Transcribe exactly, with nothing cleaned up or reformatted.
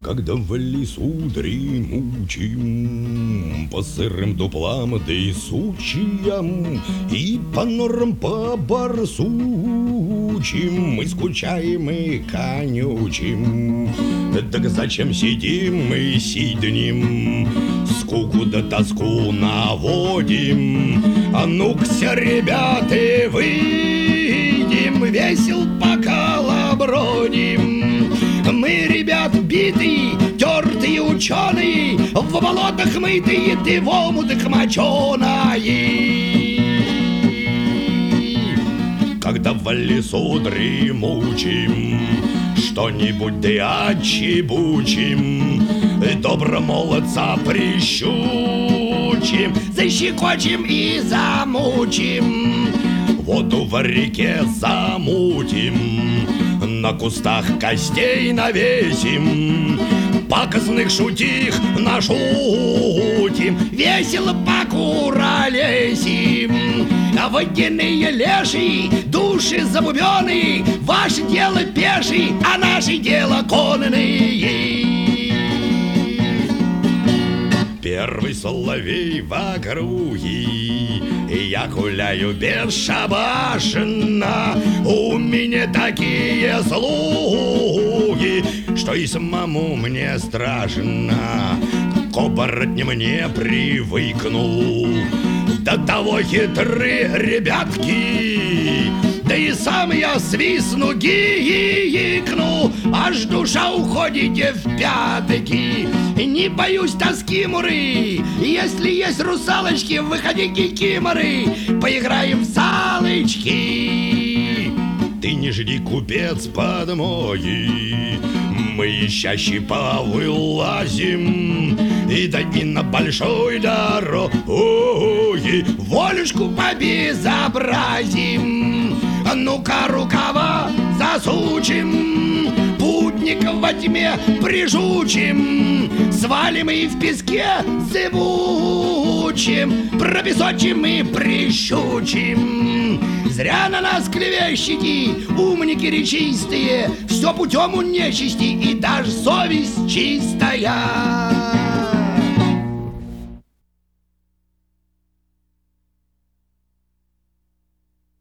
Когда в лесу дремучим, по сырым дуплам да и сучьям, и по норам по барсучим мы скучаем и конючим. Так зачем сидим мы сиднем, скуку да тоску наводим? А ну-ка, ребята, выйдем, весел поколобродим. Мы, ребят, битые, тертые ученые, в болотах мытые, ты в омутах моченые. Когда в лесу дремучим, что-нибудь да отчебучим, добро молодца прищучим, защекочем и замучим, воду в реке замутим, на кустах костей навесим, пакостных шутих нашутим, весело покуролесим. А водяные леши, души забубенные, ваше дело пешие, а наше дело конные. Первый соловей в округе, я гуляю бесшабашно. У меня такие слуги, что и самому мне страшно. К оборотням не привыкнул, до того хитры ребятки. Да и сам я свистну, гикну, аж душа уходит в пятки. Не боюсь тоски, муры, если есть русалочки, выходи, кикиморы, поиграем в салочки. Ты не жди, купец, подмоги, мы чаще повылазим, и да и на большой дороге волюшку побезобразим. Ну-ка, рукава засучим, путников во тьме прижучим, свалим и в песке зыбучим, пропесочим и прищучим. Зря на нас клевещите, умники речистые, все путем у нечисти, и даже совесть чистая.